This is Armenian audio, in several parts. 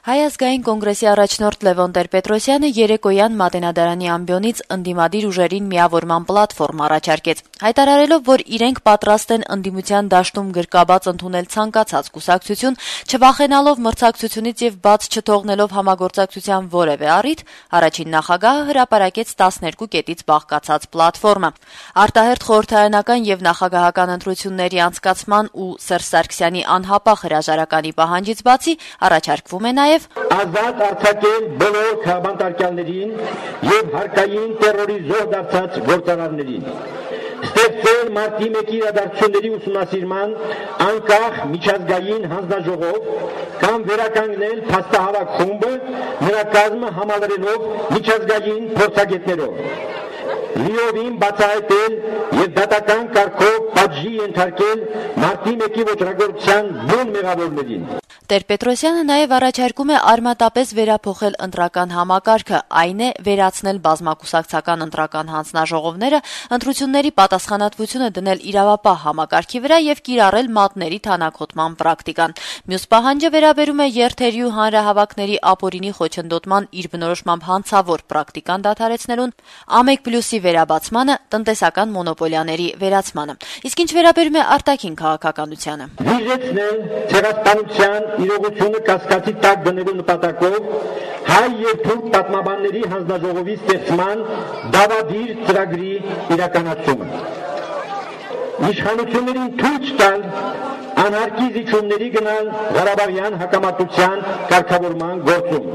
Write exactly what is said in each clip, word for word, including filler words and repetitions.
Հայ ազգային կոնգրեսի առաջնորդ Լևոն Տեր-Պետրոսյանը երեկոյան Մատենադարանի ամբիոնից ընդդիմադիր ուժերին միավորման պլատֆորմ առաջարկեց, հայտարարելով, որ իրենք պատրաստ են ընդդիմության դաշտում գրկաբաց ընդունել ցանկացած կուսակցություն, չվախենալով մրցակցությունից եւ բաց չթողնելով համագործակցության որևէ առիթ, առաջին նախագահը հրապարակեց տասներկու կետից բաղկացած պլատֆորմը։ Արտահերթ խորհրդարանական եւ նախագահական ընտրությունների անցկացման ու Սերժ Սարգսյանի անհապաղ հրաժարականի պահանջից բացի առաջարկվում է նաեւ ազատ արձակել բոլոր քաղաքացիներին եւ հարկային տերորի զոհ դարձած գործարարներին, ստեղծել մարտի մեկի իրադարձությունների ուսումնասիրման անկախ միջազգային հանձնաժողով կամ վերականգնել փաստահավաք խումբը նրա կազմը համալրելով միջազգային փորձագետներով, լիովին բացահայտել եւ դատական կարգով պատժի ենթարկել մարտի մեկի ոճրագործության բուն մեղավորներին։ Տեր-Պետրոսյանը նաև առաջարկում է արմատապես վերափոխել ընտրական համակարգը, այն է վերացնել բազմակուսակցական ընտրական հանձնաժողովները, ընտրությունների պատասխանատվությունը դնել իրավապահ համակարգի վրա եւ կիրառել մատների թանաքոտման պրակտիկան։ Մյուս պահանջը վերաբերում է երթերի ու հանրահավաքների ապօրինի խոչընդոտման իր բնորոշմամբ հանցավոր պրակտիկան դադարեցնելուն, ամեկ պլյուսի վերաբացմանը, տնտեսական մոնոպոլիաների վերացմանը։ Իսկ ինչ վերաբերում է արտաքին քաղաքականությանը։ Վիճեցնել ցեղասպանության իրողությունը կասկածի տակ դնելու նպատակով հայ եւ թուրք պատմաբանների հանձնաժողովի ստեղծման դավադիր ծրագրի իրականացումը։ Իշխանություններին թույլ տալ անհարկի զիջումների գնալ Ղարաբաղյան հակամարտության կարգավորման գործում։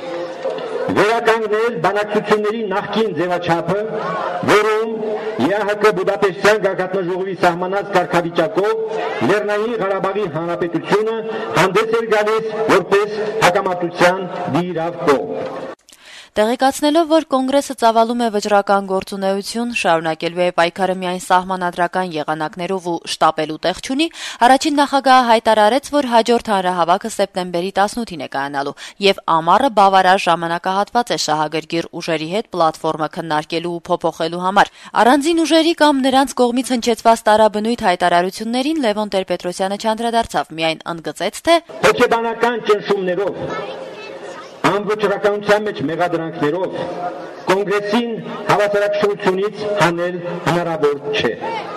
Վերականգնել բանակցությունների նախկին ձևաչափը, որում ԵԱՀԿ Բուդապեշտյան գագաթնաժողովի սահմանած կարգավիճակով Լեռնային Ղարաբաղի Հանրապետությունը հանդես էր գալիս որպես հակամարտության դիրավ կողմ։ Տեղեկացնելով, որ կոնգրեսը ծավալում է վճռական գործունեություն, շարունակելու է պայքարը միայն սահմանադրական եղանակներով ու շտապելու տեղ չունի, առաջին նախագահը հայտարարեց, որ հաջորդ հանրահավաքը սեպտեմբերի տասնութին է կայանալու եւ ամառը բավարար ժամանակահատված է շահագրգիռ ուժերի հետ պլատֆորմը քննարկելու ու փոփոխելու համար։ Առանձին ուժերի կամ նրանց կողմից հնչեցված տարաբնույթ հայտարարություններին Լևոն Տեր-Պետրոսյանը չանդրադարձավ, միայն ընդգծեց, թե հոգեբանական ճնշումներով անվճռականության մեջ մեղադրանքներով կոնգրեսին հավասարակշռությունից հանել հնարավոր չէ։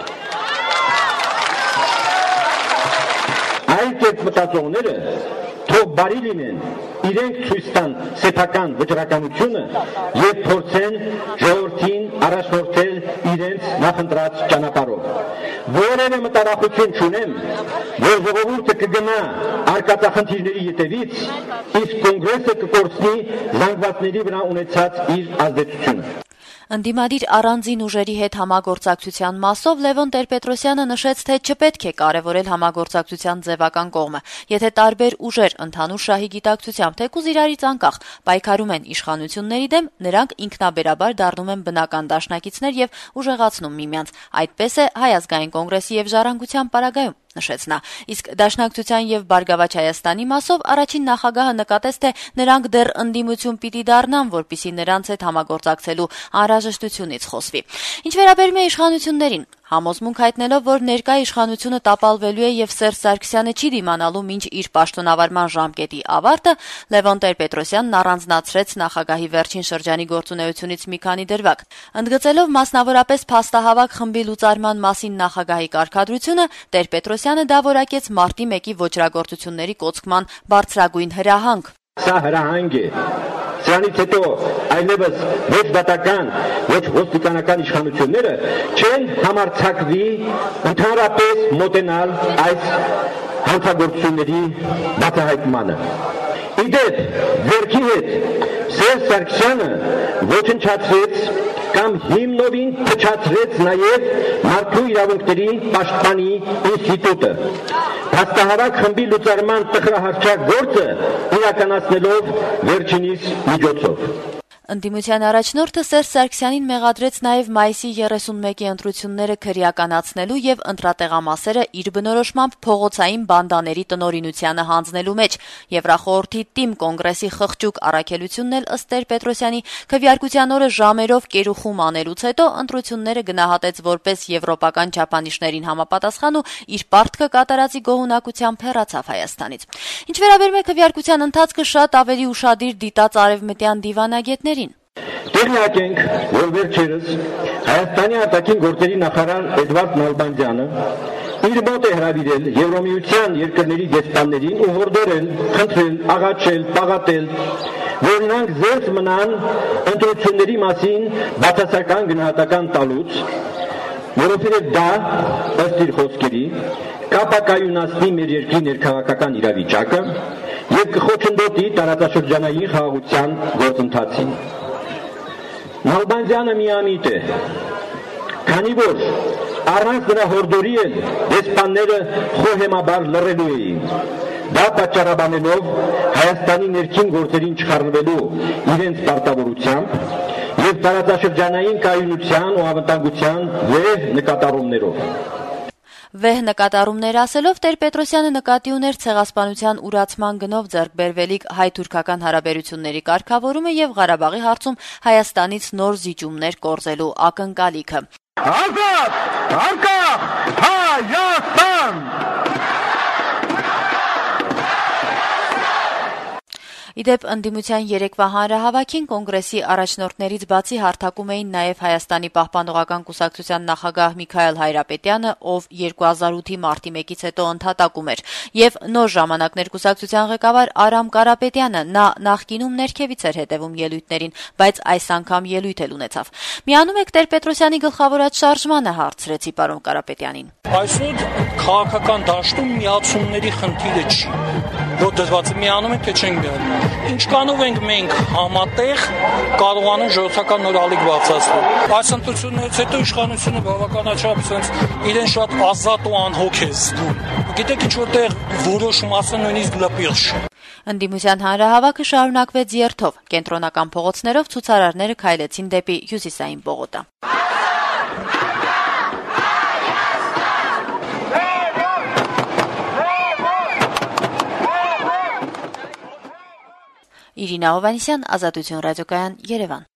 Այլ կերպ մտածողները թող բարի լինեն, իրենք ցույց տան սեփական վճռականությունը եւ փորձեն ժողովրդին առաջնորդել իրենց նախընտրած ճանապարհով։ Որևէ մտավախություն չունեմ, որ ժողովուրդը կգնա արկածախնդիրների ետևից, իսկ կոնգրեսը կկորցնի զանգվածների վրա ունեցած իր ազդեցությունը։ Ընդդիմադիր առանձին ուժերի հետ համագործակցության մասով Լևոն Տեր-Պետրոսյանը նշեց, թե չպետք է կարևորել համագործակցության ձևական կողմը, եթե տարբեր ուժեր ընդհանուր շահի գիտակցությամբ թեկուզ իրարից անկախ պայքարում են իշխանությունների դեմ, նրանք ինքնաբերաբար դառնում են բնական դաշնակիցներ եւ ուժեղացնում միմյանց։ Այդպես է Հայ ազգային կոնգրեսի եւ Ժառանգության պարագայում, նշեց նա։ Իսկ Դաշնակցության եւ Բարգավաճ Հայաստանի մասով առաջին նախագահը նկատեց, թե նրանք դեռ ընդդիմություն պիտի դառնան, որպեսզի նրանց հետ համագործակցելու անհրաժեշտությունից խոսվի։ Ինչ վերաբերում է իշխանություններին, համոզմունք հայտնելով, որ ներկա իշխանությունը տապալվելու է եւ Սերժ Սարգսյանը չի դիմանալու մինչ իր պաշտոնավարման ժամկետի ավարտը, Լևոն Տեր-Պետրոսյանն առանձնացրեց նախագահի վերջին շրջանի գործունեությունից մի քանի դրվագ։ Ընդգծելով մասնավորապես փաստահավաք խմբի լուծարման մասին նախագահի կարգադրությունը, Տեր-Պետրոսյանը դա որակեց մարտի մեկի ոճրագործությունների կոծկման բարձրագույն հրահանգ։ Սա հրահանգ է։ Սրանից հետո այլևս ոչ դատական, ոչ ոստիկանական իշխանությունները չեն համարձակվի ընդհանրապես մոտենալ այս հանցագործությունների բացահայտմանը։ Իդեպ, վերքի հետ Սերժ Սարգսյանը ոչնչացրեց կամ հիմնովին փչացրեց նաև մարդու իրավունքների պաշտպանի ինստիտուտը։ Փաստահավաք խմբի լուծարման տխրահարճակ գործը իրականացնելով վերջինիս միջոցով։ Ընդդիմության առաջնորդը Սերժ Սարգսյանին մեղադրեց նաև մայիսի երեսունմեկի ընտրությունները քրեականացնելու եւ ընտրատեղամասերը իր բնորոշմամբ փողոցային բանդաների տնօրինությանը հանձնելու մեջ։ Եվրախորհրդի Տիմ կոնգրեսի խղճուկ առաքելությունն էլ ըստ Տեր-Պետրոսյանի քվեարկության օրը ժամերով կերուխում անելուց հետո ընտրությունները գնահատեց որպես եվրոպական չափանիշներին համապատասխան ու իր պարտքը կատարածի գոհունակությամբ հեռացավ Հայաստանից։ Ինչ վերաբերում է քվեարկության ընթացքը, շատ ավելի ուշադիր դիտած արևմտյան դիվանագետներին։ Տեղյակ ենք, որ վերջերս Հայաստանի արտաքին գործերի նախարար Էդվարդ Նալբանդյանը իր մոտ է հրավիրել Եվրոմիության երկրների դեսպաններին ու հորդորել, խնդրել, աղաչել, պաղատել, որ նրանք զերծ մնան ընտրությունների մասին բացասական գնահատական տալուց, որովհետև դա, ըստ իր խոսքերի, կապակայունացնի մեր երկրի ներքաղաքական իրավիճակը եւ կխոչընդոտի տարածաշրջանային խաղաղության գործընթացին։ Նալբանդյանը միամիտ է, քանի որ առանց նրա հորդորի էլ դեսպանները խոհեմաբար լռելու էին։ Դա պատճառաբանելով Հայաստանի ներքին գործերին չխառնվելու իրենց պարտավորությամբ եւ տարածաշրջանային կայունության ու անվտանգության վեհ նկատառումներով։ Վեհ նկատառումներ ասելով Տեր-Պետրոսյանը նկատի ուներ ցեղասպանության ուրացման գնով ձեռք բերվելիք հայ-թուրքական հարաբերությունների կարգավորումը եւ Ղարաբաղի հարցում Հայաստանից նոր զիջումներ կորզելու ակնկալիքը։ Ազատ! Անկախ! Հայաստան! Իդեպ ընդդիմության երեկվա հանրահավաքին կոնգրեսի առաջնորդներից բացի հարթակում էին նաև Հայաստանի պահպանողական կուսակցության նախագահ Միքայել Հայրապետյանը, ով երկու հազար ութի մարտի մեկից հետո ընդհատակում էր, եւ Նոր ժամանակներ կուսակցության ղեկավար Արամ Կարապետյանը։ Նա նախկինում ներքևից էր հետևում ելույթներին, բայց այս անգամ ելույթ էլ ունեցավ։ Միանում եք Տեր-Պետրոսյանի գլխավորած շարժմանը, հարցրեցի պարոն Կարապետյանին։ Այսօր քաղաքական դաշտում միացումների խնդիրը չի, որ դրված է միանում ենք, թե չենք միանում։ Ինչքանով ենք մենք համատեղ կարողանում ժողովրդական նոր ալիք բարձրացնել։ Այս ընտրություններից հետո իշխանությունը բավականաչափ sense իրեն շատ ազատ ու անհոգ է զգում։ Գիտեք ինչ որտեղ որոշ մասը նույնիսկ լպիրշ։ Ընդդիմության հանրահավաքը շարունակվեց երթով։ Կենտրոնական փողոցներով ցուցարարները քայլեցին դեպի հյուսիսային պողոտա։ Իրինա Հովհաննիսյան, Ազատություն ռադիոկայան, Երևան։